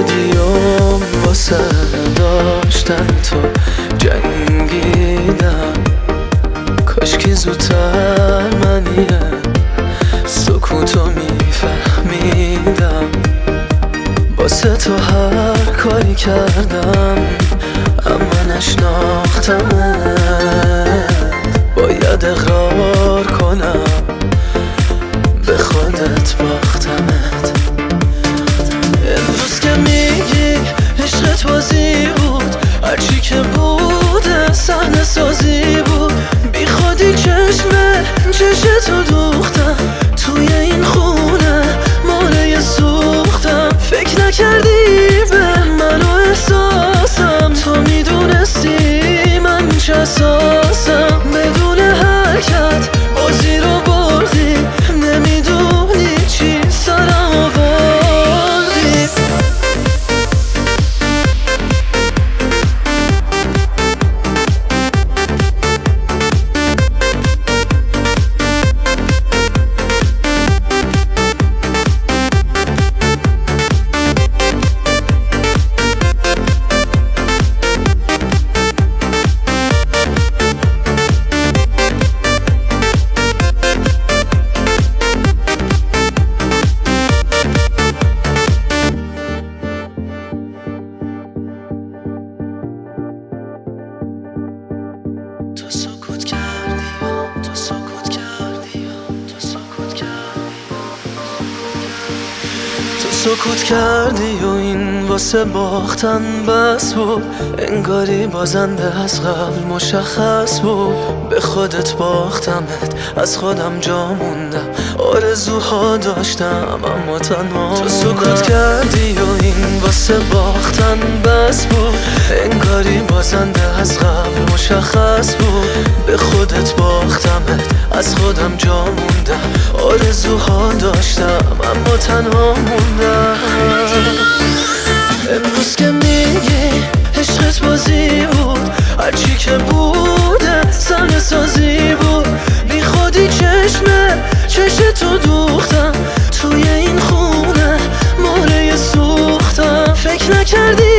کردیم واسه داشتن تو جنگیدم، کاشکی زودتر منیه سکوتو میفهمیدم. واسه تو هر کاری کردم اما نشناختمت، باید اقرار کنم به خودت باختمت. امروز که میگی عشقت بازی بود، هرچی که بوده صحنه سازی بود، بی خودی چشتو دوختم توی این خونه ماله سوختم. فکر نکردی به من و احساسم، تو میدونستی من چه اساسم. بدون حرکت بازی رو بردی، نمیدونی چی سرم آوردی. سکوت کردی و این واسه باختن بس بود، انگاری بازنده از قبل مشخص بود. به خودت باختمت، از خودم جا موندم، آرزوها داشتم اما تنها. تو سکوت کردی و این واسه باختن بس بود، انگاری بازنده از قبل مشخص بود. به خودت باختمت، از خودم جا موندم، آرزوها داشتم اما تنها موندم. امروز که میگی عشقت بازی بود، هرچی که بوده صحنه سازی بود، بی خودی چشتو دوختم توی این خونه ماله سوختم. فکر نکردی